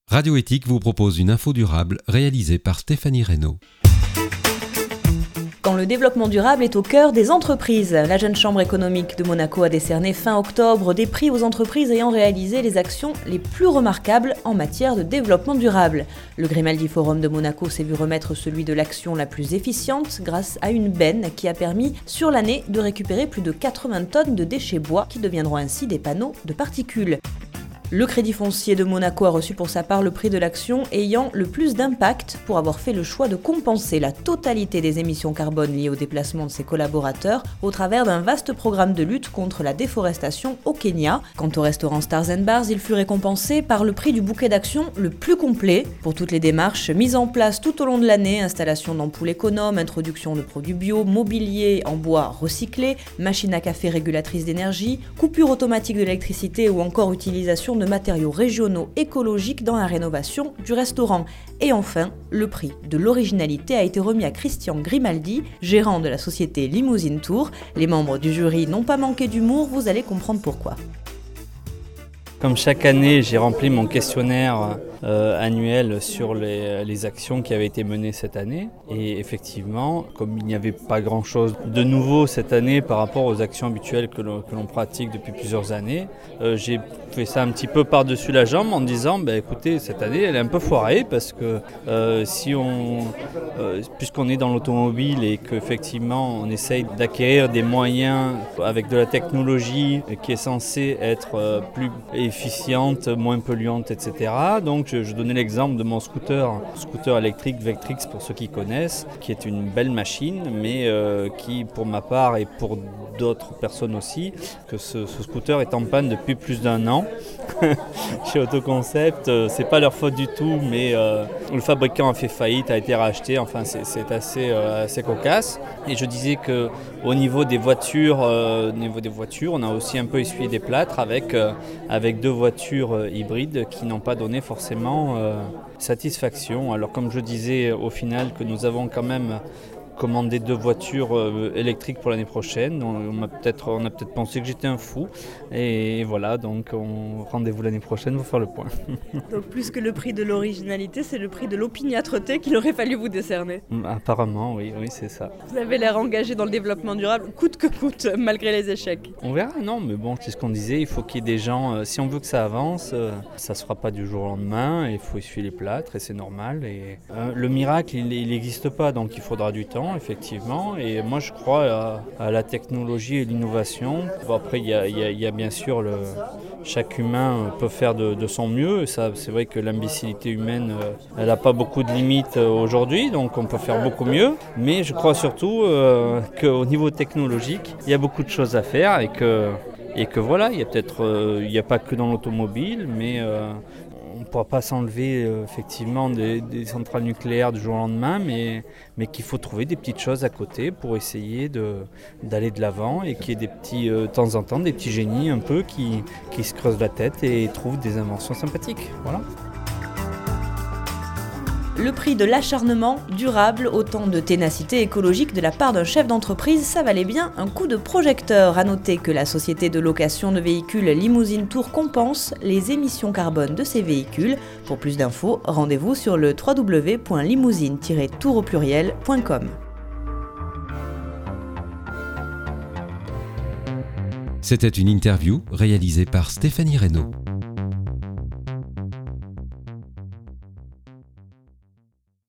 Radio Éthique vous propose une info durable réalisée par Stéphanie Reynaud. Quand le développement durable est au cœur des entreprises, la Jeune Chambre économique de Monaco a décerné fin octobre des prix aux entreprises ayant réalisé les actions les plus remarquables en matière de développement durable. Le Grimaldi Forum de Monaco s'est vu remettre celui de l'action la plus efficiente grâce à une benne qui a permis sur l'année de récupérer plus de 80 tonnes de déchets bois qui deviendront ainsi des panneaux de particules. Le Crédit Foncier de Monaco a reçu pour sa part le prix de l'action ayant le plus d'impact pour avoir fait le choix de compenser la totalité des émissions carbone liées au déplacement de ses collaborateurs au travers d'un vaste programme de lutte contre la déforestation au Kenya. Quant au restaurant Stars & Bars, il fut récompensé par le prix du bouquet d'actions le plus complet pour toutes les démarches mises en place tout au long de l'année, installation d'ampoules économes, introduction de produits bio, mobilier en bois recyclé, machine à café régulatrice d'énergie, coupure automatique de l'électricité ou encore utilisation de matériaux régionaux écologiques dans la rénovation du restaurant. Et enfin, le prix de l'originalité a été remis à Christian Grimaldi, gérant de la société Limousine Tour. Les membres du jury n'ont pas manqué d'humour, vous allez comprendre pourquoi. Comme chaque année, j'ai rempli mon questionnaire annuel sur les actions qui avaient été menées cette année. Et effectivement, comme il n'y avait pas grand-chose de nouveau cette année par rapport aux actions habituelles que l'on pratique depuis plusieurs années, j'ai fait ça un petit peu par-dessus la jambe en disant écoutez, cette année elle est un peu foirée parce que puisqu'on est dans l'automobile et qu'effectivement on essaye d'acquérir des moyens avec de la technologie qui est censée être plus efficiente, moins polluante, etc. Donc je donnais l'exemple de mon scooter électrique Vectrix pour ceux qui connaissent, qui est une belle machine, mais qui pour ma part et pour d'autres personnes aussi, que ce scooter est en panne depuis plus d'1 an. Chez Autoconcept, c'est pas leur faute du tout, mais le fabricant a fait faillite, a été racheté, enfin c'est assez cocasse. Et je disais qu'au niveau des voitures, on a aussi un peu essuyé des plâtres avec 2 voitures hybrides qui n'ont pas donné forcément satisfaction. Alors comme je disais au final que nous avons quand même commandé 2 voitures électriques pour l'année prochaine. On a peut-être pensé que j'étais un fou. Et voilà, donc rendez-vous l'année prochaine pour faire le point. Donc plus que le prix de l'originalité, c'est le prix de l'opiniâtreté qu'il aurait fallu vous décerner. Apparemment, oui, c'est ça. Vous avez l'air engagé dans le développement durable, coûte que coûte, malgré les échecs. On verra, non, mais bon, c'est ce qu'on disait, il faut qu'il y ait des gens, si on veut que ça avance, ça ne se fera pas du jour au lendemain, il faut essuyer les plâtres et c'est normal. Et, le miracle, il n'existe pas, donc il faudra du temps. Effectivement, et moi je crois à la technologie et l'innovation. Bon, après il y a bien sûr chaque humain peut faire de son mieux. Ça, c'est vrai que l'imbécilité humaine elle n'a pas beaucoup de limites aujourd'hui, donc on peut faire beaucoup mieux, mais je crois surtout qu'au niveau technologique il y a beaucoup de choses à faire et que voilà, il y a pas que dans l'automobile, mais on ne pourra pas s'enlever effectivement des centrales nucléaires du jour au lendemain, mais qu'il faut trouver des petites choses à côté pour essayer d'aller de l'avant et qu'il y ait des petits, de temps en temps, des petits génies un peu qui se creusent la tête et trouvent des inventions sympathiques. Voilà. Le prix de l'acharnement durable, autant de ténacité écologique de la part d'un chef d'entreprise, ça valait bien un coup de projecteur. À noter que la société de location de véhicules Limousine Tour compense les émissions carbone de ses véhicules. Pour plus d'infos, rendez-vous sur le www.limousine-tour.com. C'était une interview réalisée par Stéphanie Reynaud.